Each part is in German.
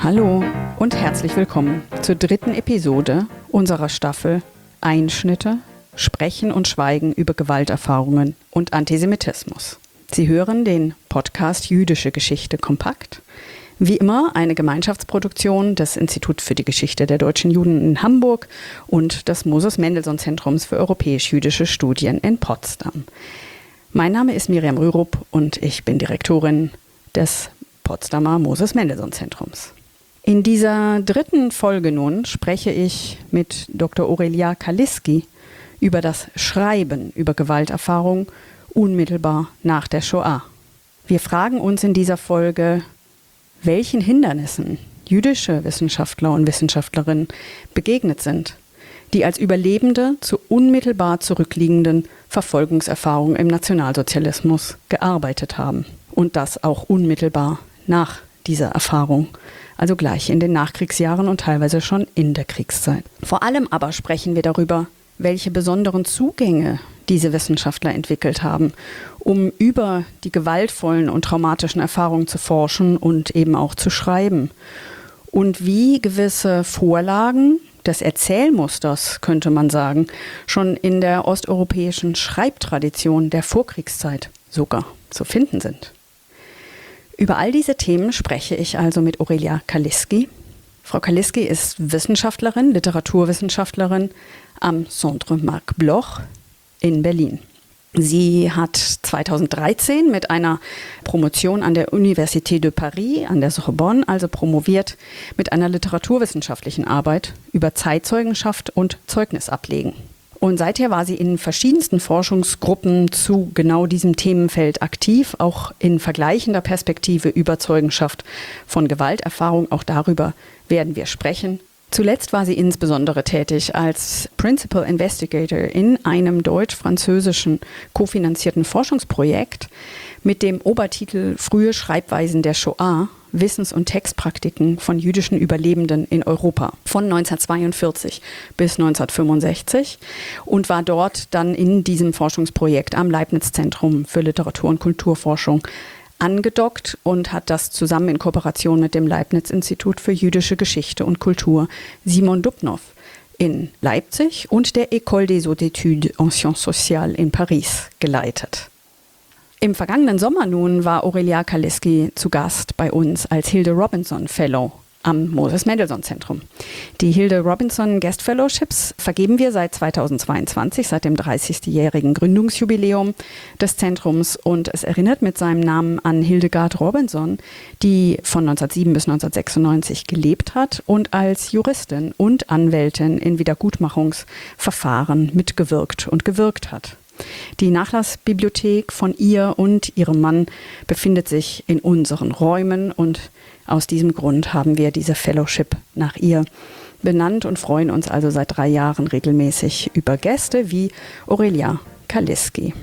Hallo und herzlich willkommen zur dritten Episode unserer Staffel Einschnitte, Sprechen und Schweigen über Gewalterfahrungen und Antisemitismus. Sie hören den Podcast Jüdische Geschichte kompakt. Wie immer eine Gemeinschaftsproduktion des Instituts für die Geschichte der deutschen Juden in Hamburg und des Moses-Mendelssohn-Zentrums für europäisch-jüdische Studien in Potsdam. Mein Name ist Miriam Rürup und ich bin Direktorin des Potsdamer Moses-Mendelssohn-Zentrums. In dieser dritten Folge nun spreche ich mit Dr. Aurelia Kaliski über das Schreiben über Gewalterfahrung unmittelbar nach der Shoah. Wir fragen uns in dieser Folge, welchen Hindernissen jüdische Wissenschaftler und Wissenschaftlerinnen begegnet sind, die als Überlebende zu unmittelbar zurückliegenden Verfolgungserfahrungen im Nationalsozialismus gearbeitet haben. Und das auch unmittelbar nach dieser Erfahrung, also gleich in den Nachkriegsjahren und teilweise schon in der Kriegszeit. Vor allem aber sprechen wir darüber, welche besonderen Zugänge diese Wissenschaftler entwickelt haben, um über die gewaltvollen und traumatischen Erfahrungen zu forschen und eben auch zu schreiben. Und wie gewisse Vorlagen des Erzählmusters, könnte man sagen, schon in der osteuropäischen Schreibtradition der Vorkriegszeit sogar zu finden sind. Über all diese Themen spreche ich also mit Aurelia Kaliski. Frau Kaliski ist Wissenschaftlerin, Literaturwissenschaftlerin am Centre Marc Bloch in Berlin. Sie hat 2013 mit einer Promotion an der Université de Paris, an der Sorbonne, also promoviert mit einer literaturwissenschaftlichen Arbeit über Zeitzeugenschaft und Zeugnisablegen. Und seither war sie in verschiedensten Forschungsgruppen zu genau diesem Themenfeld aktiv, auch in vergleichender Perspektive über Zeugenschaft von Gewalterfahrung. Auch darüber werden wir sprechen. Zuletzt war sie insbesondere tätig als Principal Investigator in einem deutsch-französischen kofinanzierten Forschungsprojekt mit dem Obertitel Frühe Schreibweisen der Shoah, Wissens- und Textpraktiken von jüdischen Überlebenden in Europa von 1942 bis 1965 und war dort dann in diesem Forschungsprojekt am Leibniz-Zentrum für Literatur- und Kulturforschung angedockt und hat das zusammen in Kooperation mit dem Leibniz-Institut für jüdische Geschichte und Kultur Simon Dubnow in Leipzig und der École des Hautes Études en Sciences Sociales in Paris geleitet. Im vergangenen Sommer nun war Aurelia Kaliski zu Gast bei uns als Hilde Robinson Fellow am Moses-Mendelssohn-Zentrum. Die Hilde Robinson Guest Fellowships vergeben wir seit 2022, seit dem 30-jährigen Gründungsjubiläum des Zentrums, und es erinnert mit seinem Namen an Hildegard Robinson, die von 1907 bis 1996 gelebt hat und als Juristin und Anwältin in Wiedergutmachungsverfahren mitgewirkt und gewirkt hat. Die Nachlassbibliothek von ihr und ihrem Mann befindet sich in unseren Räumen und aus diesem Grund haben wir diese Fellowship nach ihr benannt und freuen uns also seit 3 Jahren regelmäßig über Gäste wie Aurelia Kaliski.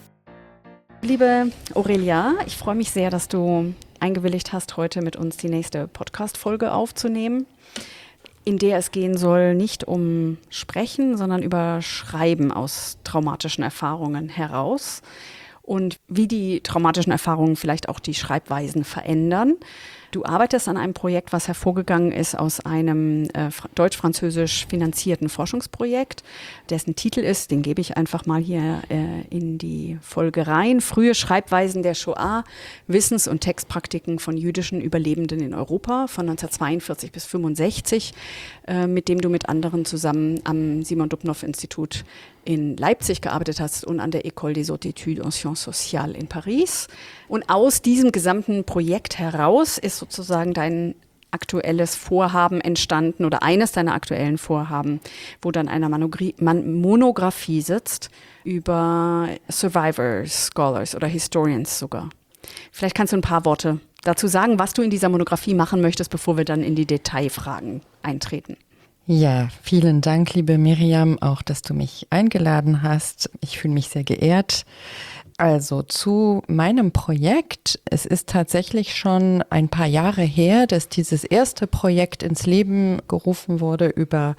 Liebe Aurelia, ich freue mich sehr, dass du eingewilligt hast, heute mit uns die nächste Podcast-Folge aufzunehmen, in der es gehen soll nicht um Sprechen, sondern über Schreiben aus traumatischen Erfahrungen heraus und wie die traumatischen Erfahrungen vielleicht auch die Schreibweisen verändern. Du arbeitest an einem Projekt, was hervorgegangen ist aus einem deutsch-französisch finanzierten Forschungsprojekt, dessen Titel ist, den gebe ich einfach mal hier in die Folge rein, Frühe Schreibweisen der Shoah, Wissens- und Textpraktiken von jüdischen Überlebenden in Europa von 1942 bis 1965, mit dem du mit anderen zusammen am Simon Dubnow Institut in Leipzig gearbeitet hast und an der École des Hautes Études en Sciences Sociales in Paris. Und aus diesem gesamten Projekt heraus ist sozusagen dein aktuelles Vorhaben entstanden oder eines deiner aktuellen Vorhaben, wo dann eine Monographie sitzt über Survivors, Scholars oder Historians sogar. Vielleicht kannst du ein paar Worte dazu sagen, was du in dieser Monographie machen möchtest, bevor wir dann in die Detailfragen eintreten. Ja, vielen Dank, liebe Miriam, auch, dass du mich eingeladen hast. Ich fühle mich sehr geehrt. Also zu meinem Projekt. Es ist tatsächlich schon ein paar Jahre her, dass dieses erste Projekt ins Leben gerufen wurde über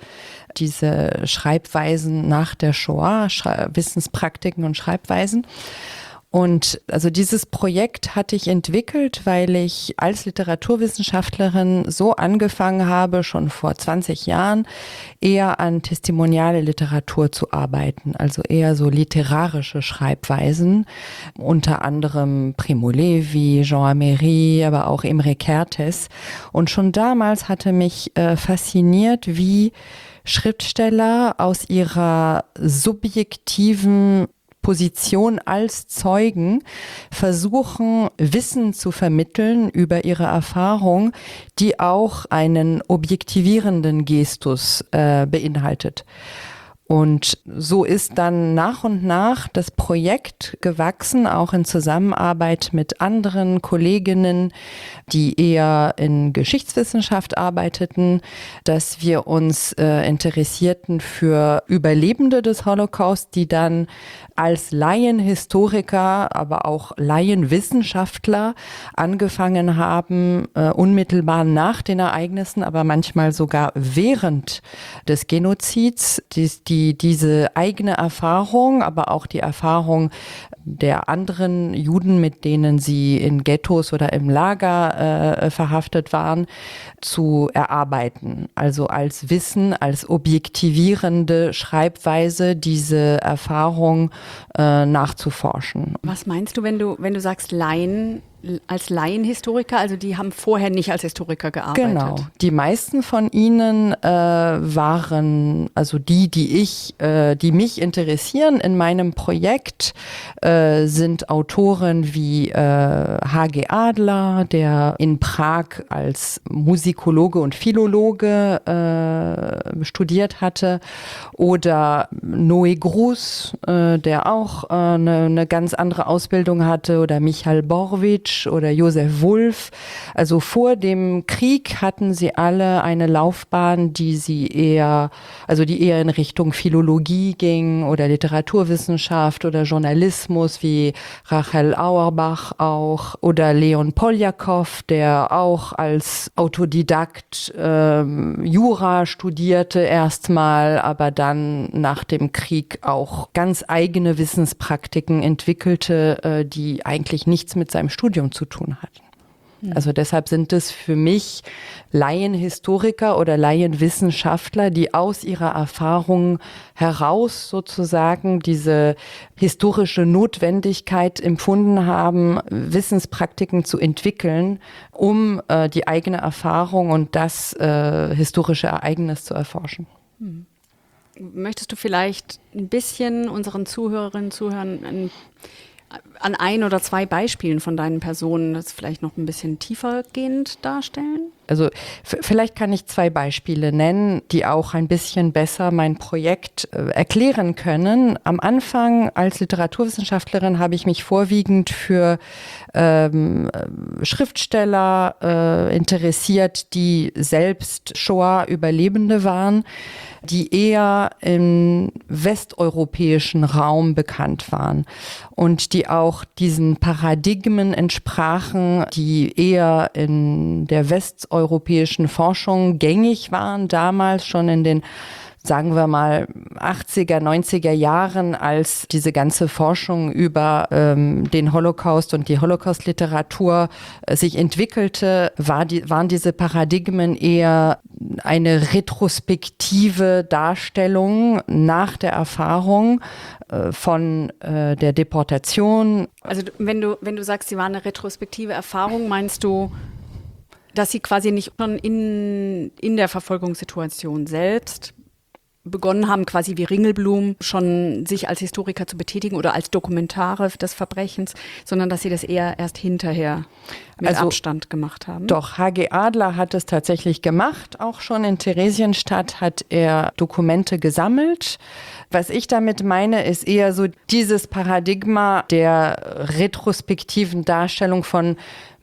diese Schreibweisen nach der Shoah, Wissenspraktiken und Schreibweisen. Und also dieses Projekt hatte ich entwickelt, weil ich als Literaturwissenschaftlerin so angefangen habe, schon vor 20 Jahren eher an testimoniale Literatur zu arbeiten, also eher so literarische Schreibweisen, unter anderem Primo Levi, Jean Améry, aber auch Imre Kertész. Und schon damals hatte mich fasziniert, wie Schriftsteller aus ihrer subjektiven Position als Zeugen versuchen, Wissen zu vermitteln über ihre Erfahrung, die auch einen objektivierenden Gestus beinhaltet. Und so ist dann nach und nach das Projekt gewachsen, auch in Zusammenarbeit mit anderen Kolleginnen, die eher in Geschichtswissenschaft arbeiteten, dass wir uns interessierten für Überlebende des Holocaust, die dann als Laienhistoriker, aber auch Laienwissenschaftler angefangen haben, unmittelbar nach den Ereignissen, aber manchmal sogar während des Genozids, diese eigene Erfahrung, aber auch die Erfahrung der anderen Juden, mit denen sie in Ghettos oder im Lager verhaftet waren, zu erarbeiten. Also als Wissen, als objektivierende Schreibweise diese Erfahrung nachzuforschen. Was meinst du, wenn du sagst Laien, als Laienhistoriker, also die haben vorher nicht als Historiker gearbeitet? Genau. Die meisten von ihnen waren, also die mich interessieren in meinem Projekt, sind Autoren wie H.G. Adler, der in Prag als Musikologe und Philologe studiert hatte, oder Noé Groos, der auch eine ganz andere Ausbildung hatte, oder Michal Borwitsch oder Josef Wulf. Also vor dem Krieg hatten sie alle eine Laufbahn, die eher in Richtung Philologie ging oder Literaturwissenschaft oder Journalismus, wie Rachel Auerbach auch, oder Leon Poljakow, der auch als Autodidakt Jura studierte erstmal, aber dann nach dem Krieg auch ganz eigene Wissenspraktiken entwickelte, die eigentlich nichts mit seinem Studium zu tun hatten. Also deshalb sind es für mich Laienhistoriker oder Laienwissenschaftler, die aus ihrer Erfahrung heraus sozusagen diese historische Notwendigkeit empfunden haben, Wissenspraktiken zu entwickeln, um die eigene Erfahrung und das historische Ereignis zu erforschen. Möchtest du vielleicht ein bisschen unseren Zuhörerinnen und Zuhörern an ein oder zwei Beispielen von deinen Personen das vielleicht noch ein bisschen tiefergehend darstellen? Also vielleicht kann ich zwei Beispiele nennen, die auch ein bisschen besser mein Projekt erklären können. Am Anfang als Literaturwissenschaftlerin habe ich mich vorwiegend für Schriftsteller interessiert, die selbst Shoah-Überlebende waren, die eher im westeuropäischen Raum bekannt waren und die auch diesen Paradigmen entsprachen, die eher in der westeuropäischen Forschung gängig waren, damals schon in den, sagen wir mal, 80er, 90er Jahren, als diese ganze Forschung über den Holocaust und die Holocaust-Literatur sich entwickelte, waren diese Paradigmen eher eine retrospektive Darstellung nach der Erfahrung von der Deportation. Also wenn du sagst, sie war eine retrospektive Erfahrung, meinst du, dass sie quasi nicht schon in der Verfolgungssituation selbst begonnen haben, quasi wie Ringelblum, schon sich als Historiker zu betätigen oder als Dokumentare des Verbrechens, sondern dass sie das eher erst hinterher mit Abstand gemacht haben? Doch, H.G. Adler hat es tatsächlich gemacht. Auch schon in Theresienstadt hat er Dokumente gesammelt. Was ich damit meine, ist eher so dieses Paradigma der retrospektiven Darstellung von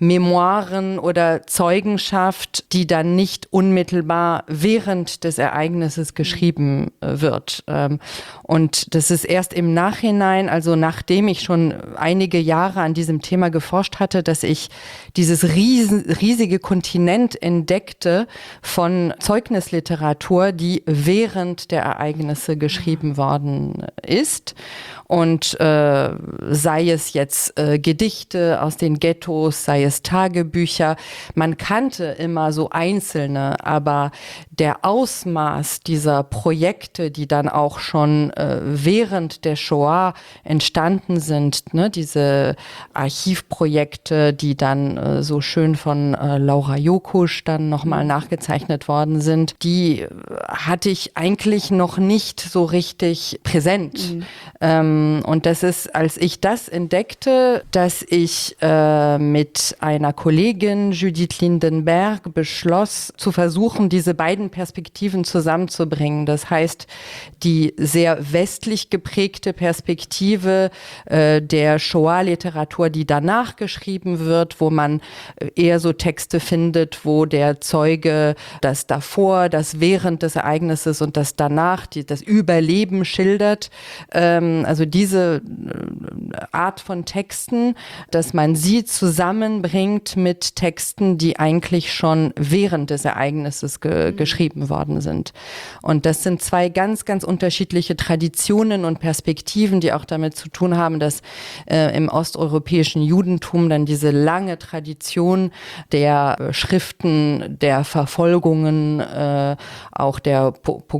Memoiren oder Zeugenschaft, die dann nicht unmittelbar während des Ereignisses geschrieben wird. Und das ist erst im Nachhinein, also nachdem ich schon einige Jahre an diesem Thema geforscht hatte, dass ich dieses riesige Kontinent entdeckte von Zeugnisliteratur, die während der Ereignisse geschrieben worden ist. Und sei es jetzt Gedichte aus den Ghettos, sei es Tagebücher. Man kannte immer so einzelne, aber der Ausmaß dieser Projekte, die dann auch schon während der Shoah entstanden sind, ne, diese Archivprojekte, die dann so schön von Laura Jokusch dann nochmal nachgezeichnet worden sind, die hatte ich eigentlich noch nicht so richtig präsent. Und das ist, als ich das entdeckte, dass ich mit einer Kollegin, Judith Lindenberg, beschloss, zu versuchen, diese beiden Perspektiven zusammenzubringen. Das heißt, die sehr westlich geprägte Perspektive der Shoah-Literatur, die danach geschrieben wird, wo man eher so Texte findet, wo der Zeuge das davor, das während des Ereignisses und das danach, das Überleben schildert. Also diese Art von Texten, dass man sie zusammenbringt mit Texten, die eigentlich schon während des Ereignisses geschrieben worden sind. Und das sind zwei ganz, ganz unterschiedliche Traditionen und Perspektiven, die auch damit zu tun haben, dass im osteuropäischen Judentum dann diese lange Tradition der Schriften, der Verfolgungen, auch der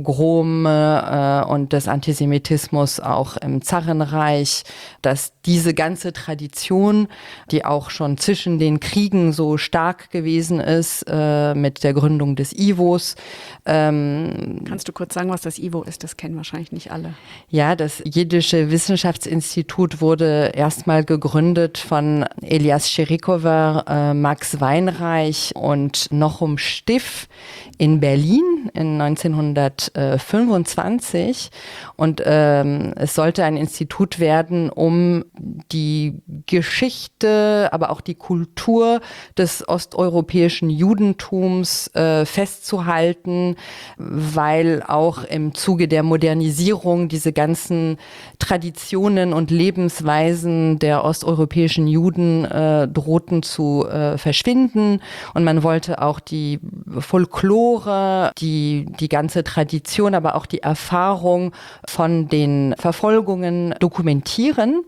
Pogrome und des Antisemitismus auch im Zarenreich, dass diese ganze Tradition, die auch schon zwischen den Kriegen so stark gewesen ist, mit der Gründung des IWOs. Kannst du kurz sagen, was das IWO ist? Das kennen wahrscheinlich nicht alle. Ja, das Jiddische Wissenschaftsinstitut wurde erstmal gegründet von Elias Scherikower, Max Weinreich und Nochum Stiff in Berlin in 1925. Und es sollte ein Institut werden, um die Geschichte, aber auch die Kultur des osteuropäischen Judentums festzuhalten, weil auch im Zuge der Modernisierung diese ganzen Traditionen und Lebensweisen der osteuropäischen Juden drohten zu verschwinden. Und man wollte auch die Folklore, die ganze Tradition, aber auch die Erfahrung von den Verfolgungen dokumentieren.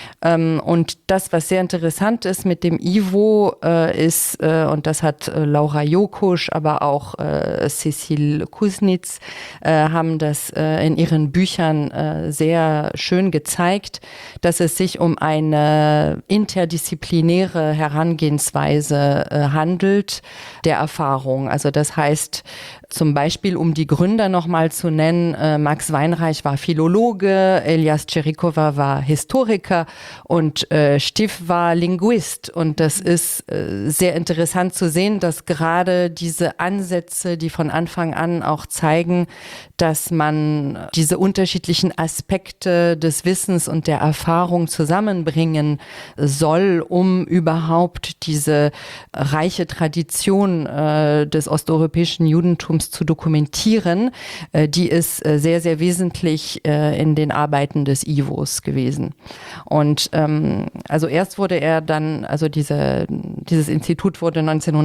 Und das, was sehr interessant ist mit dem IWO, ist, und das hat Laura Jokusch, aber auch Cecil Kuznits, haben das in ihren Büchern sehr schön gezeigt, dass es sich um eine interdisziplinäre Herangehensweise handelt der Erfahrung. Also das heißt, zum Beispiel, um die Gründer nochmal zu nennen, Max Weinreich war Philologe, Elias Scherikower war Historiker und Stiff war Linguist. Und das ist sehr interessant zu sehen, dass gerade diese Ansätze, die von Anfang an auch zeigen, dass man diese unterschiedlichen Aspekte des Wissens und der Erfahrung zusammenbringen soll, um überhaupt diese reiche Tradition des osteuropäischen Judentums zu dokumentieren, die ist sehr, sehr wesentlich in den Arbeiten des IWOs gewesen. Und also erst wurde er dann, also dieses Institut wurde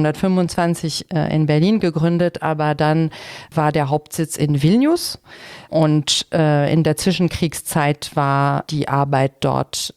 1925 in Berlin gegründet, aber dann war der Hauptsitz in Vilnius und in der Zwischenkriegszeit war die Arbeit dort.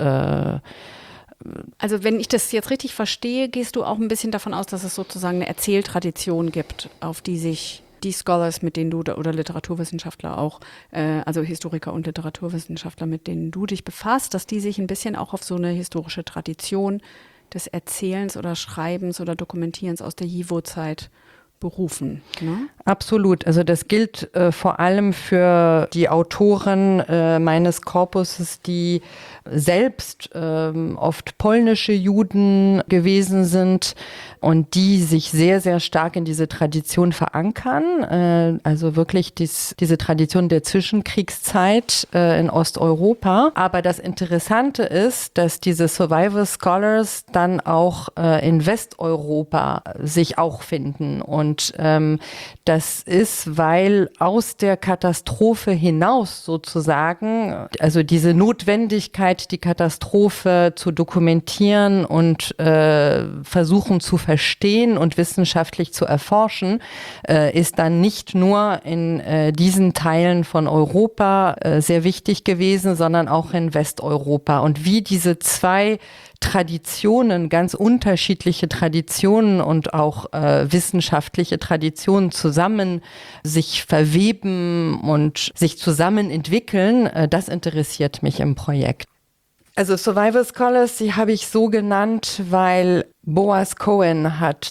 Also wenn ich das jetzt richtig verstehe, gehst du auch ein bisschen davon aus, dass es sozusagen eine Erzähltradition gibt, auf die sich die Scholars, mit denen du, oder Literaturwissenschaftler auch, also Historiker und Literaturwissenschaftler, mit denen du dich befasst, dass die sich ein bisschen auch auf so eine historische Tradition des Erzählens oder Schreibens oder Dokumentierens aus der JIVO-Zeit berufen. Ne? Absolut. Also das gilt vor allem für die Autoren meines Korpuses, die selbst oft polnische Juden gewesen sind und die sich sehr, sehr stark in diese Tradition verankern. Also wirklich diese Tradition der Zwischenkriegszeit in Osteuropa. Aber das Interessante ist, dass diese Survivor Scholars dann auch in Westeuropa sich auch finden. Und das ist, weil aus der Katastrophe hinaus sozusagen, also diese Notwendigkeit, die Katastrophe zu dokumentieren und versuchen zu verstehen und wissenschaftlich zu erforschen, ist dann nicht nur in diesen Teilen von Europa sehr wichtig gewesen, sondern auch in Westeuropa. Und wie diese zwei Traditionen, ganz unterschiedliche Traditionen und auch wissenschaftliche Traditionen zusammen sich verweben und sich zusammen entwickeln, das interessiert mich im Projekt. Also Survivor Scholars, die habe ich so genannt, weil Boaz Cohen hat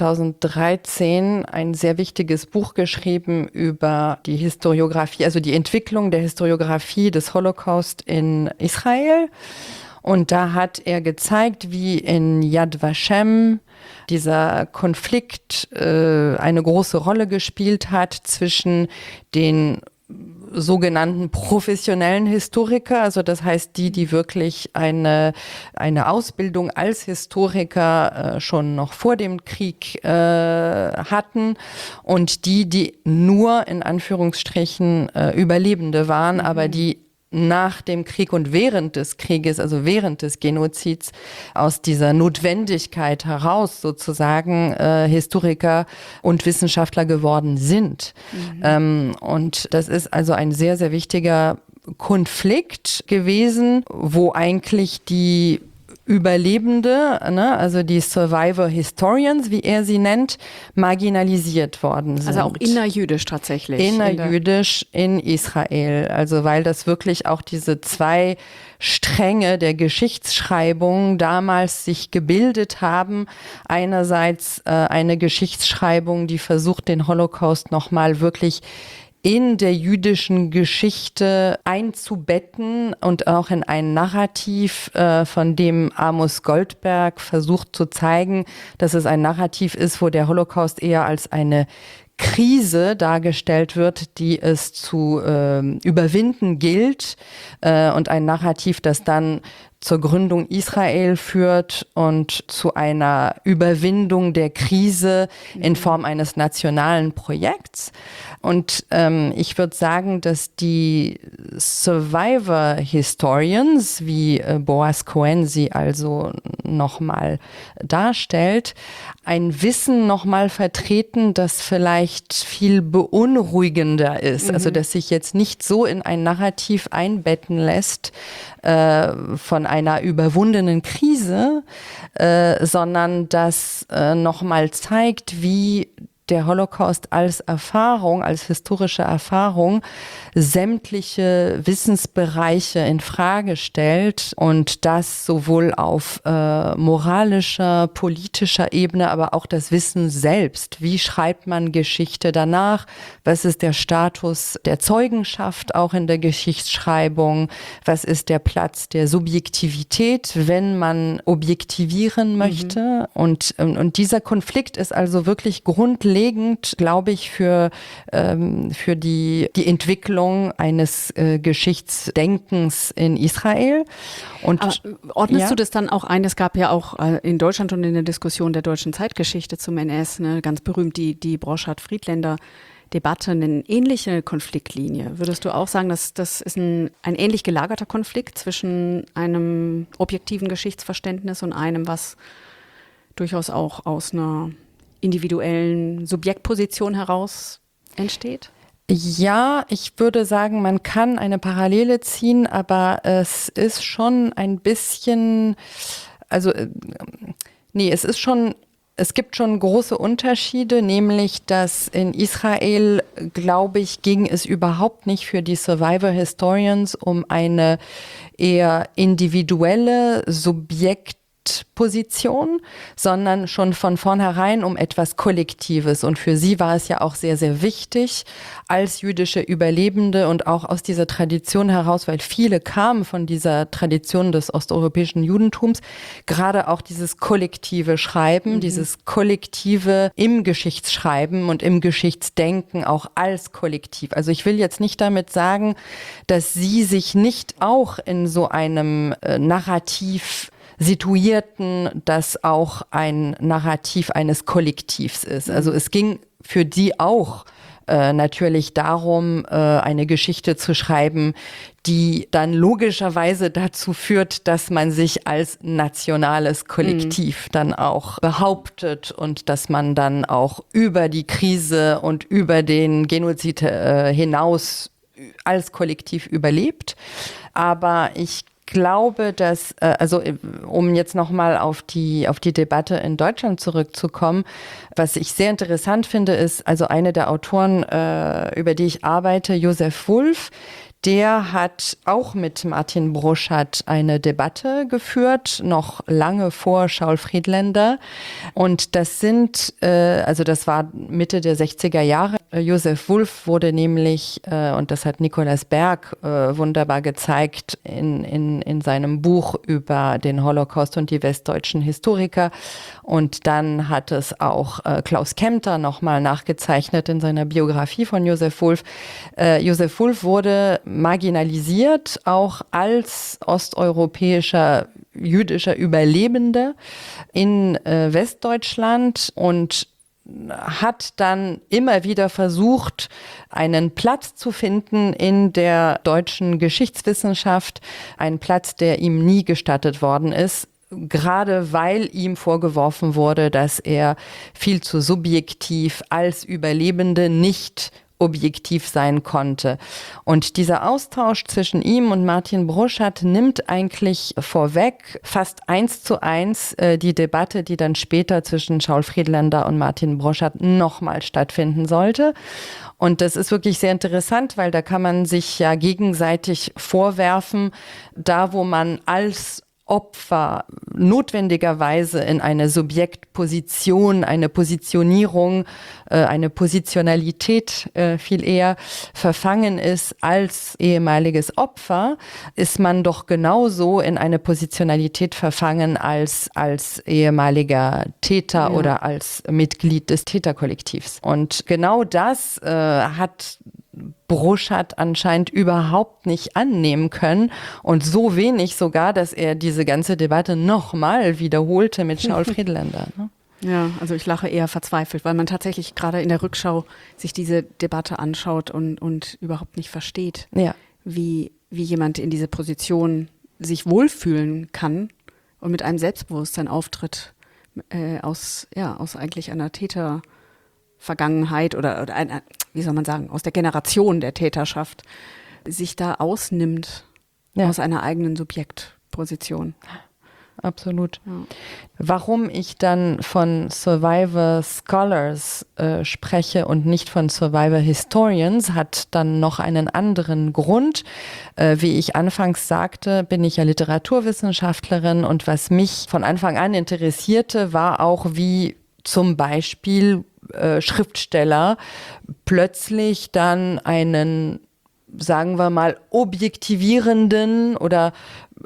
2013 ein sehr wichtiges Buch geschrieben über die Historiographie, also die Entwicklung der Historiographie des Holocaust in Israel. Und da hat er gezeigt, wie in Yad Vashem dieser Konflikt eine große Rolle gespielt hat zwischen den sogenannten professionellen Historiker, also das heißt die wirklich eine Ausbildung als Historiker schon noch vor dem Krieg hatten und die nur in Anführungsstrichen Überlebende waren, aber die nach dem Krieg und während des Krieges, also während des Genozids, aus dieser Notwendigkeit heraus sozusagen Historiker und Wissenschaftler geworden sind. Und das ist also ein sehr, sehr wichtiger Konflikt gewesen, wo eigentlich die Überlebende, ne, also die Survivor Historians, wie er sie nennt, marginalisiert worden sind. Also auch innerjüdisch tatsächlich. Innerjüdisch in Israel. Also weil das wirklich auch diese zwei Stränge der Geschichtsschreibung damals sich gebildet haben. Einerseits eine Geschichtsschreibung, die versucht, den Holocaust nochmal wirklich in der jüdischen Geschichte einzubetten und auch in ein Narrativ, von dem Amos Goldberg versucht zu zeigen, dass es ein Narrativ ist, wo der Holocaust eher als eine Krise dargestellt wird, die es zu überwinden gilt, und ein Narrativ, das dann zur Gründung Israel führt und zu einer Überwindung der Krise in Form eines nationalen Projekts. Und ich würde sagen, dass die Survivor Historians, wie Boaz Cohen sie also nochmal darstellt, ein Wissen nochmal vertreten, das vielleicht viel beunruhigender ist. Also dass sich jetzt nicht so in ein Narrativ einbetten lässt von einer überwundenen Krise, sondern das nochmal zeigt, wie der Holocaust als Erfahrung, als historische Erfahrung sämtliche Wissensbereiche in Frage stellt und das sowohl auf moralischer, politischer Ebene, aber auch das Wissen selbst. Wie schreibt man Geschichte danach? Was ist der Status der Zeugenschaft auch in der Geschichtsschreibung? Was ist der Platz der Subjektivität, wenn man objektivieren möchte? Und dieser Konflikt ist also wirklich grundlegend, glaube ich, für die Entwicklung eines Geschichtsdenkens in Israel. Und aber ordnest du das dann auch ein? Es gab ja auch in Deutschland und in der Diskussion der deutschen Zeitgeschichte zum NS, ne, ganz berühmt die Broschard-Friedländer-Debatte, eine ähnliche Konfliktlinie. Würdest du auch sagen, dass das ist ein ähnlich gelagerter Konflikt zwischen einem objektiven Geschichtsverständnis und einem, was durchaus auch aus einer individuellen Subjektposition heraus entsteht? Ja, ich würde sagen, man kann eine Parallele ziehen, aber es ist schon ein bisschen, es gibt schon große Unterschiede, nämlich, dass in Israel, glaube ich, ging es überhaupt nicht für die Survivor Historians um eine eher individuelle, subjektive Subjektposition, sondern schon von vornherein um etwas Kollektives. Und für sie war es ja auch sehr, sehr wichtig, als jüdische Überlebende und auch aus dieser Tradition heraus, weil viele kamen von dieser Tradition des osteuropäischen Judentums, gerade auch dieses kollektive Schreiben, dieses kollektive im Geschichtsschreiben und im Geschichtsdenken auch als Kollektiv. Also ich will jetzt nicht damit sagen, dass sie sich nicht auch in so einem Narrativ situierten, das auch ein Narrativ eines Kollektivs ist. Also es ging für die auch natürlich darum, eine Geschichte zu schreiben, die dann logischerweise dazu führt, dass man sich als nationales Kollektiv dann auch behauptet und dass man dann auch über die Krise und über den Genozid hinaus als Kollektiv überlebt. Aber ich glaube, dass, also um jetzt nochmal auf die Debatte in Deutschland zurückzukommen, was ich sehr interessant finde, ist, also eine der Autoren, über die ich arbeite, Josef Wulf, der hat auch mit Martin Broszat eine Debatte geführt, noch lange vor Schaul Friedländer. Und das sind, also das war Mitte der 60er Jahre. Josef Wulf wurde nämlich, und das hat Nikolaus Berg wunderbar gezeigt in seinem Buch über den Holocaust und die westdeutschen Historiker. Und dann hat es auch Klaus Kempter nochmal nachgezeichnet in seiner Biografie von Josef Wulf. Josef Wulf wurde marginalisiert, auch als osteuropäischer jüdischer Überlebender in Westdeutschland und hat dann immer wieder versucht, einen Platz zu finden in der deutschen Geschichtswissenschaft, einen Platz, der ihm nie gestattet worden ist, gerade weil ihm vorgeworfen wurde, dass er viel zu subjektiv als Überlebende nicht objektiv sein konnte. Und dieser Austausch zwischen ihm und Martin Broszat nimmt eigentlich vorweg fast 1:1 die Debatte, die dann später zwischen Schaul Friedländer und Martin Broszat nochmal stattfinden sollte. Und das ist wirklich sehr interessant, weil da kann man sich ja gegenseitig vorwerfen, da wo man als Opfer notwendigerweise in eine Subjektposition, eine Positionierung, eine Positionalität viel eher verfangen ist als ehemaliges Opfer, ist man doch genauso in eine Positionalität verfangen als ehemaliger Täter oder als Mitglied des Täterkollektivs. Und genau das hat Broszat anscheinend überhaupt nicht annehmen können und so wenig sogar, dass er diese ganze Debatte nochmal wiederholte mit Schaul Friedländer. Ne? Ja, also ich lache eher verzweifelt, weil man tatsächlich gerade in der Rückschau sich diese Debatte anschaut und überhaupt nicht versteht, wie jemand in diese Position sich wohlfühlen kann und mit einem Selbstbewusstsein auftritt aus eigentlich einer Tätervergangenheit oder einer, wie soll man sagen, aus der Generation der Täterschaft, sich da ausnimmt aus einer eigenen Subjektposition. Absolut. Ja. Warum ich dann von Survivor Scholars spreche und nicht von Survivor Historians, hat dann noch einen anderen Grund. Wie ich anfangs sagte, bin ich ja Literaturwissenschaftlerin und was mich von Anfang an interessierte, war auch, wie zum Beispiel Schriftsteller plötzlich dann einen, sagen wir mal, objektivierenden oder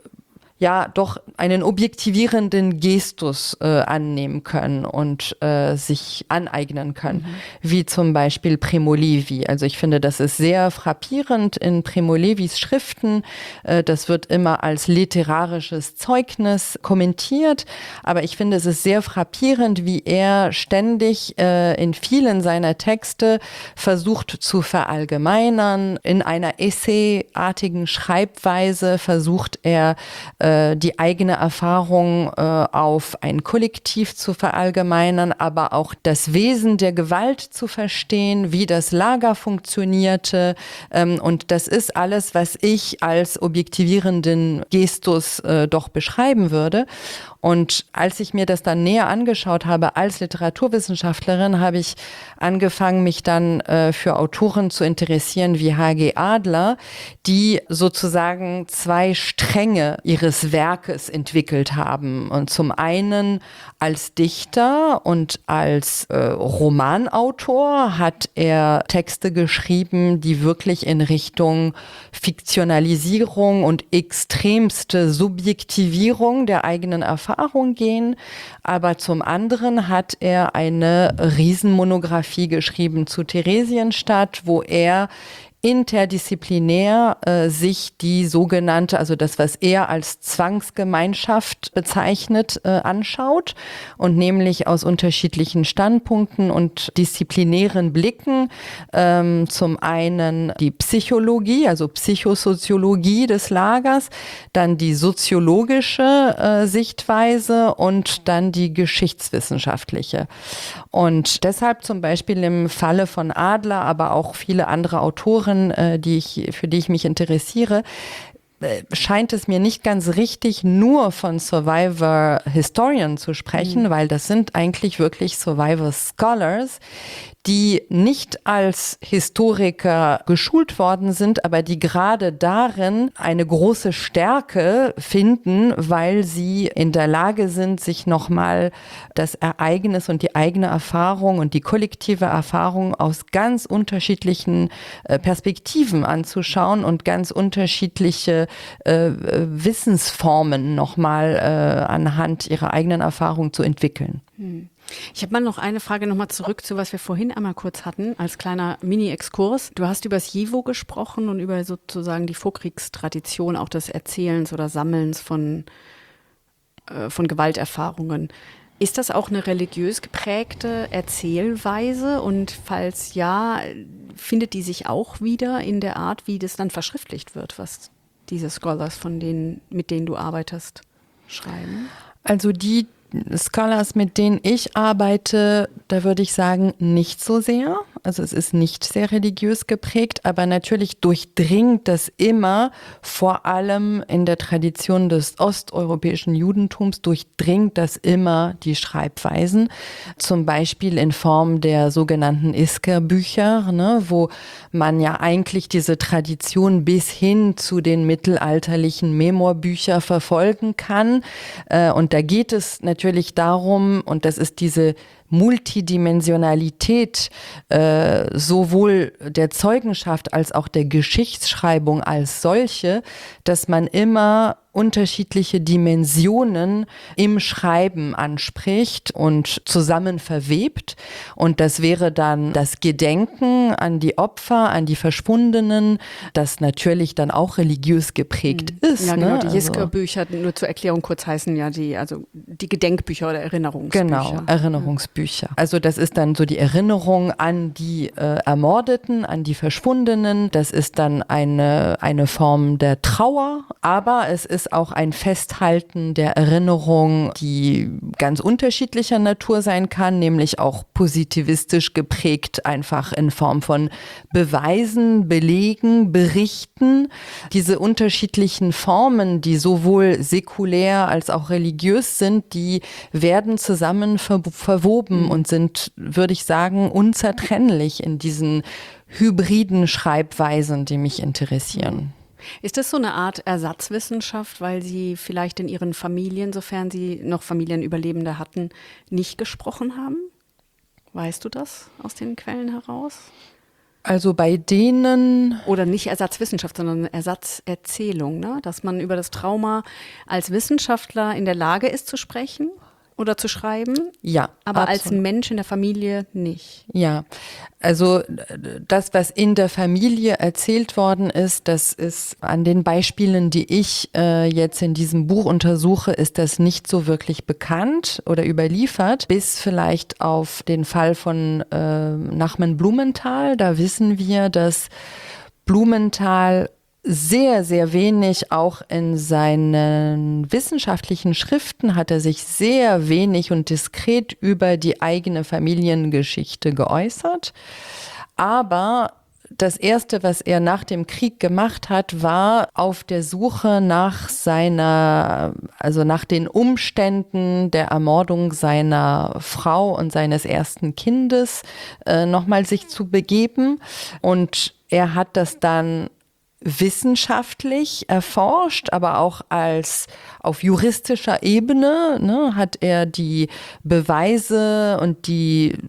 doch einen objektivierenden Gestus annehmen können und sich aneignen können, wie zum Beispiel Primo Levi. Also ich finde, das ist sehr frappierend in Primo Levis Schriften. Das wird immer als literarisches Zeugnis kommentiert, aber ich finde, es ist sehr frappierend, wie er ständig in vielen seiner Texte versucht zu verallgemeinern. In einer essayartigen Schreibweise versucht er, die eigene Erfahrung auf ein Kollektiv zu verallgemeinern, aber auch das Wesen der Gewalt zu verstehen, wie das Lager funktionierte. Und das ist alles, was ich als objektivierenden Gestus doch beschreiben würde. Und als ich mir das dann näher angeschaut habe als Literaturwissenschaftlerin, habe ich angefangen, mich dann für Autoren zu interessieren wie H.G. Adler, die sozusagen zwei Stränge ihres Werkes entwickelt haben. Und zum einen als Dichter und als Romanautor hat er Texte geschrieben, die wirklich in Richtung Fiktionalisierung und extremste Subjektivierung der eigenen Erfahrung gehen. Aber zum anderen hat er eine Riesenmonographie geschrieben zu Theresienstadt, wo er interdisziplinär sich die sogenannte, also das, was er als Zwangsgemeinschaft bezeichnet, anschaut und nämlich aus unterschiedlichen Standpunkten und disziplinären Blicken zum einen die Psychologie, also Psychosoziologie des Lagers, dann die soziologische Sichtweise und dann die geschichtswissenschaftliche. Und deshalb zum Beispiel im Falle von Adler, aber auch viele andere Autoren, für die ich mich interessiere, scheint es mir nicht ganz richtig, nur von Survivor Historian zu sprechen, weil das sind eigentlich wirklich Survivor Scholars, die nicht als Historiker geschult worden sind, aber die gerade darin eine große Stärke finden, weil sie in der Lage sind, sich nochmal das Ereignis und die eigene Erfahrung und die kollektive Erfahrung aus ganz unterschiedlichen Perspektiven anzuschauen und ganz unterschiedliche Wissensformen nochmal anhand ihrer eigenen Erfahrung zu entwickeln. Ich habe mal noch eine Frage nochmal zurück zu, was wir vorhin einmal kurz hatten, als kleiner Mini-Exkurs. Du hast über das Jivo gesprochen und über sozusagen die Vorkriegstradition auch des Erzählens oder Sammelns von Gewalterfahrungen. Ist das auch eine religiös geprägte Erzählweise? Und falls ja, findet die sich auch wieder in der Art, wie das dann verschriftlicht wird, was diese Scholars, mit denen du arbeitest, schreiben? Also die Scholars, mit denen ich arbeite, da würde ich sagen, nicht so sehr. Also es ist nicht sehr religiös geprägt, aber natürlich durchdringt das immer, vor allem in der Tradition des osteuropäischen Judentums, durchdringt das immer die Schreibweisen. Zum Beispiel in Form der sogenannten Isker-Bücher, ne, wo man ja eigentlich diese Tradition bis hin zu den mittelalterlichen Memoirbüchern verfolgen kann. Und da geht es natürlich darum, und das ist diese Multidimensionalität sowohl der Zeugenschaft als auch der Geschichtsschreibung als solche, dass man immer unterschiedliche Dimensionen im Schreiben anspricht und zusammen verwebt. Und das wäre dann das Gedenken an die Opfer, an die Verschwundenen, das natürlich dann auch religiös geprägt ist. Ja, genau, ne? die Jisker-Bücher, nur zur Erklärung kurz, heißen ja die Gedenkbücher oder Erinnerungsbücher. Genau, Erinnerungsbücher. Also das ist dann so die Erinnerung an die Ermordeten, an die Verschwundenen. Das ist dann eine Form der Trauer, aber es ist auch ein Festhalten der Erinnerung, die ganz unterschiedlicher Natur sein kann, nämlich auch positivistisch geprägt, einfach in Form von Beweisen, Belegen, Berichten. Diese unterschiedlichen Formen, die sowohl säkulär als auch religiös sind, die werden zusammen verwoben und sind, würde ich sagen, unzertrennlich in diesen hybriden Schreibweisen, die mich interessieren. Ist das so eine Art Ersatzwissenschaft, weil Sie vielleicht in Ihren Familien, sofern Sie noch Familienüberlebende hatten, nicht gesprochen haben? Weißt du das aus den Quellen heraus? Also bei denen... Oder nicht Ersatzwissenschaft, sondern Ersatzerzählung, ne? Dass man über das Trauma als Wissenschaftler in der Lage ist zu sprechen oder zu schreiben, ja, aber absolut. als Mensch in der Familie nicht. Ja, also das, was in der Familie erzählt worden ist, das ist an den Beispielen, die ich jetzt in diesem Buch untersuche, ist das nicht so wirklich bekannt oder überliefert, bis vielleicht auf den Fall von Nachman Blumenthal. Da wissen wir, dass Blumenthal sehr, sehr wenig, auch in seinen wissenschaftlichen Schriften hat er sich sehr wenig und diskret über die eigene Familiengeschichte geäußert. Aber das Erste, was er nach dem Krieg gemacht hat, war auf der Suche nach nach den Umständen der Ermordung seiner Frau und seines ersten Kindes nochmal sich zu begeben. Und er hat das dann wissenschaftlich erforscht, aber auch auf juristischer Ebene, ne, hat er die Beweise und die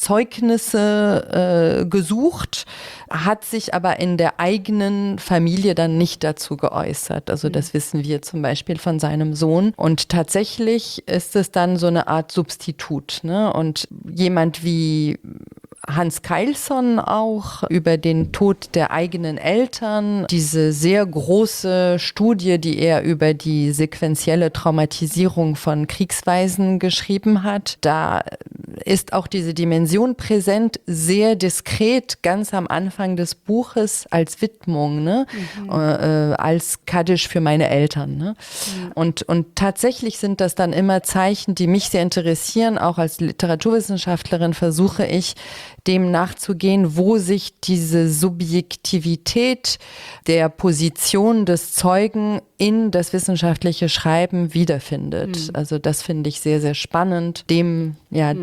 Zeugnisse gesucht, hat sich aber in der eigenen Familie dann nicht dazu geäußert. Also das wissen wir zum Beispiel von seinem Sohn. Und tatsächlich ist es dann so eine Art Substitut, ne? Und jemand wie Hans Keilsson auch über den Tod der eigenen Eltern, diese sehr große Studie, die er über die sequentielle Traumatisierung von Kriegsweisen geschrieben hat. Da ist auch diese Dimension präsent, sehr diskret, ganz am Anfang des Buches als Widmung, ne? Als Kaddisch für meine Eltern. Ne? Und tatsächlich sind das dann immer Zeichen, die mich sehr interessieren. Auch als Literaturwissenschaftlerin versuche ich, dem nachzugehen, wo sich diese Subjektivität der Position des Zeugen in das wissenschaftliche Schreiben wiederfindet. Also das finde ich sehr, sehr spannend, dem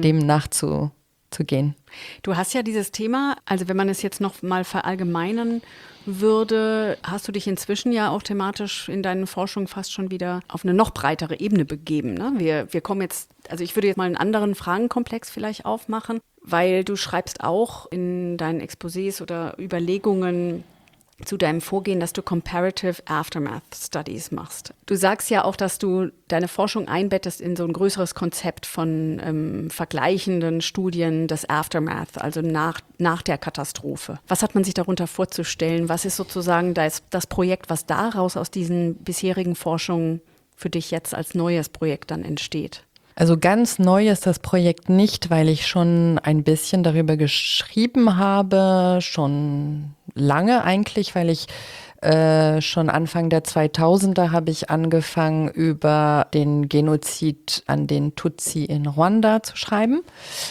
nachzugehen. Du hast ja dieses Thema, also wenn man es jetzt noch mal verallgemeinern würde, hast du dich inzwischen ja auch thematisch in deinen Forschungen fast schon wieder auf eine noch breitere Ebene begeben. Ne? Wir kommen jetzt, also ich würde jetzt mal einen anderen Fragenkomplex vielleicht aufmachen, weil du schreibst auch in deinen Exposés oder Überlegungen zu deinem Vorgehen, dass du Comparative Aftermath Studies machst. Du sagst ja auch, dass du deine Forschung einbettest in so ein größeres Konzept von vergleichenden Studien des Aftermath, also nach der Katastrophe. Was hat man sich darunter vorzustellen? Was ist sozusagen das Projekt, was daraus aus diesen bisherigen Forschungen für dich jetzt als neues Projekt dann entsteht? Also ganz neu ist das Projekt nicht, weil ich schon ein bisschen darüber geschrieben habe, schon lange eigentlich, weil ich schon Anfang der 2000er habe ich angefangen, über den Genozid an den Tutsi in Ruanda zu schreiben.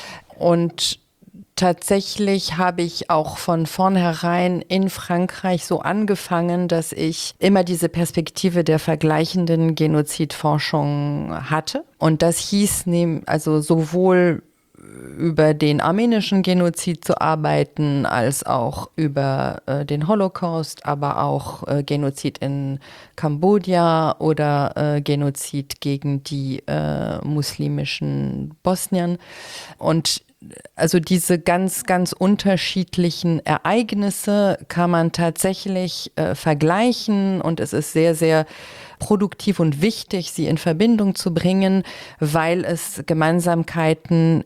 Und tatsächlich habe ich auch von vornherein in Frankreich so angefangen, dass ich immer diese Perspektive der vergleichenden Genozidforschung hatte. Und das hieß, also sowohl über den armenischen Genozid zu arbeiten, als auch über den Holocaust, aber auch Genozid in Kambodscha oder Genozid gegen die muslimischen Bosnien. Und also diese ganz, ganz unterschiedlichen Ereignisse kann man tatsächlich vergleichen und es ist sehr, sehr produktiv und wichtig, sie in Verbindung zu bringen, weil es Gemeinsamkeiten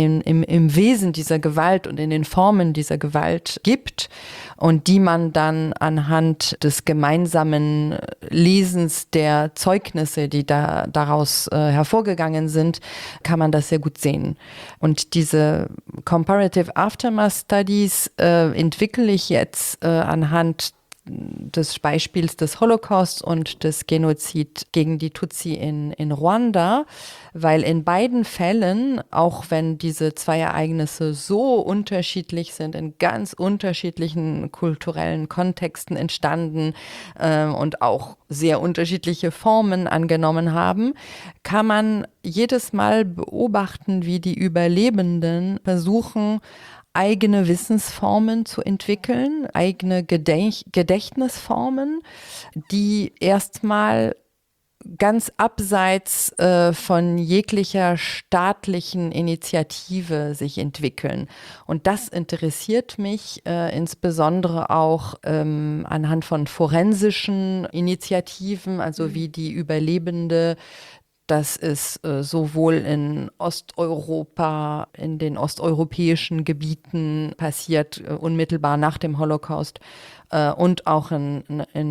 im Wesen dieser Gewalt und in den Formen dieser Gewalt gibt und die man dann anhand des gemeinsamen Lesens der Zeugnisse, die daraus hervorgegangen sind, kann man das sehr gut sehen. Und diese Comparative Aftermath Studies entwickle ich jetzt anhand des Beispiels des Holocaust und des Genozid gegen die Tutsi in Ruanda, weil in beiden Fällen, auch wenn diese zwei Ereignisse so unterschiedlich sind, in ganz unterschiedlichen kulturellen Kontexten entstanden und auch sehr unterschiedliche Formen angenommen haben, kann man jedes Mal beobachten, wie die Überlebenden versuchen, eigene Wissensformen zu entwickeln, eigene Gedächtnisformen, die erstmal ganz abseits von jeglicher staatlichen Initiative sich entwickeln. Und das interessiert mich insbesondere auch anhand von forensischen Initiativen, also wie die Überlebende. Das ist sowohl in Osteuropa, in den osteuropäischen Gebieten passiert, unmittelbar nach dem Holocaust, und auch in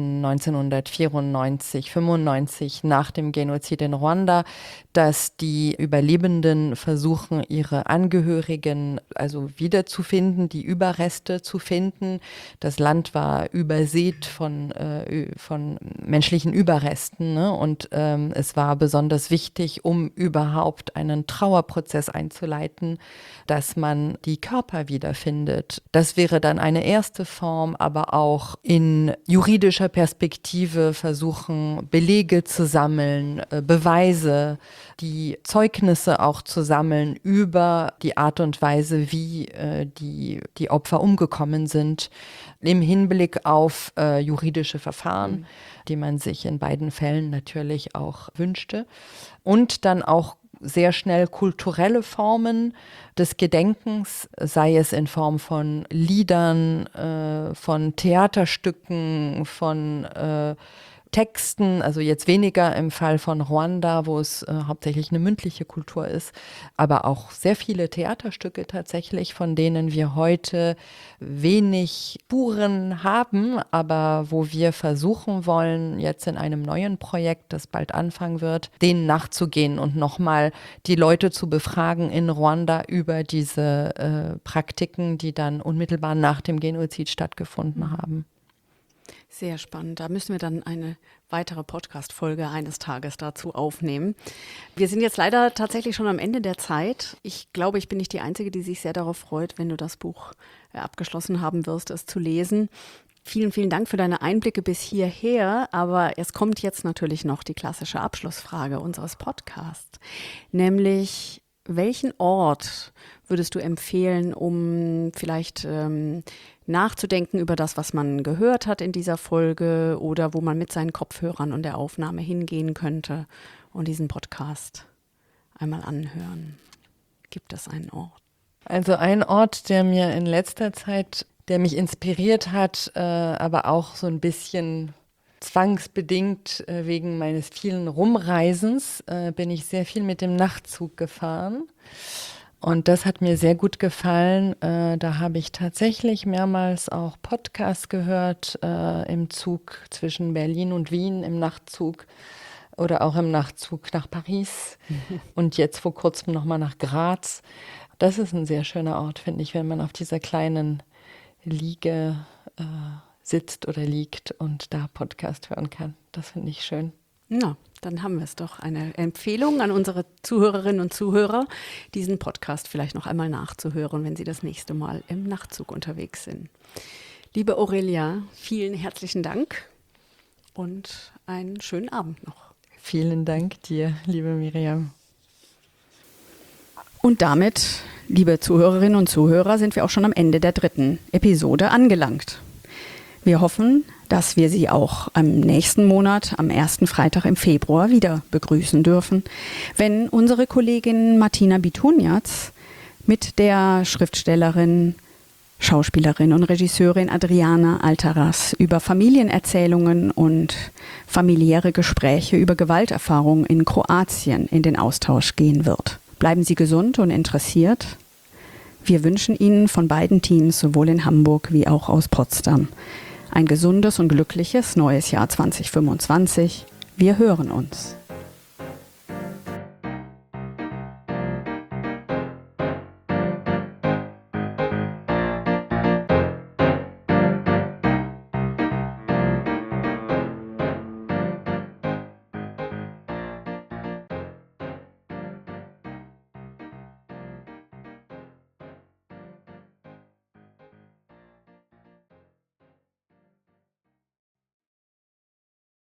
1994, 95 nach dem Genozid in Ruanda, dass die Überlebenden versuchen, ihre Angehörigen also wiederzufinden, die Überreste zu finden. Das Land war übersät von menschlichen Überresten, ne? Und es war besonders wichtig, um überhaupt einen Trauerprozess einzuleiten, dass man die Körper wiederfindet. Das wäre dann eine erste Form, aber auch in juridischer Perspektive versuchen, Belege zu sammeln, Beweise, die Zeugnisse auch zu sammeln über die Art und Weise, wie die Opfer umgekommen sind, im Hinblick auf juridische Verfahren, die man sich in beiden Fällen natürlich auch wünschte. Und dann auch sehr schnell kulturelle Formen des Gedenkens, sei es in Form von Liedern, von Theaterstücken, von Texten, also jetzt weniger im Fall von Ruanda, wo es hauptsächlich eine mündliche Kultur ist, aber auch sehr viele Theaterstücke tatsächlich, von denen wir heute wenig Spuren haben, aber wo wir versuchen wollen, jetzt in einem neuen Projekt, das bald anfangen wird, denen nachzugehen und nochmal die Leute zu befragen in Ruanda über diese Praktiken, die dann unmittelbar nach dem Genozid stattgefunden haben. Sehr spannend. Da müssen wir dann eine weitere Podcast-Folge eines Tages dazu aufnehmen. Wir sind jetzt leider tatsächlich schon am Ende der Zeit. Ich glaube, ich bin nicht die Einzige, die sich sehr darauf freut, wenn du das Buch abgeschlossen haben wirst, es zu lesen. Vielen, vielen Dank für deine Einblicke bis hierher. Aber es kommt jetzt natürlich noch die klassische Abschlussfrage unseres Podcasts, nämlich: Welchen Ort würdest du empfehlen, um vielleicht nachzudenken über das, was man gehört hat in dieser Folge, oder wo man mit seinen Kopfhörern und der Aufnahme hingehen könnte und diesen Podcast einmal anhören? Gibt es einen Ort? Also ein Ort, der mir in letzter Zeit, der mich inspiriert hat, aber auch so ein bisschen zwangsbedingt wegen meines vielen Rumreisens, bin ich sehr viel mit dem Nachtzug gefahren. Und das hat mir sehr gut gefallen. Da habe ich tatsächlich mehrmals auch Podcasts gehört im Zug zwischen Berlin und Wien, im Nachtzug oder auch im Nachtzug nach Paris und jetzt vor kurzem nochmal nach Graz. Das ist ein sehr schöner Ort, finde ich, wenn man auf dieser kleinen Liege sitzt oder liegt und da Podcast hören kann. Das finde ich schön. Na, dann haben wir es doch. Eine Empfehlung an unsere Zuhörerinnen und Zuhörer, diesen Podcast vielleicht noch einmal nachzuhören, wenn sie das nächste Mal im Nachtzug unterwegs sind. Liebe Aurelia, vielen herzlichen Dank und einen schönen Abend noch. Vielen Dank dir, liebe Miriam. Und damit, liebe Zuhörerinnen und Zuhörer, sind wir auch schon am Ende der 3. Episode angelangt. Wir hoffen, dass wir Sie auch am nächsten Monat, am ersten Freitag im Februar, wieder begrüßen dürfen, wenn unsere Kollegin Martina Bituniaz mit der Schriftstellerin, Schauspielerin und Regisseurin Adriana Altaras über Familienerzählungen und familiäre Gespräche über Gewalterfahrungen in Kroatien in den Austausch gehen wird. Bleiben Sie gesund und interessiert. Wir wünschen Ihnen von beiden Teams, sowohl in Hamburg wie auch aus Potsdam, ein gesundes und glückliches neues Jahr 2025. Wir hören uns.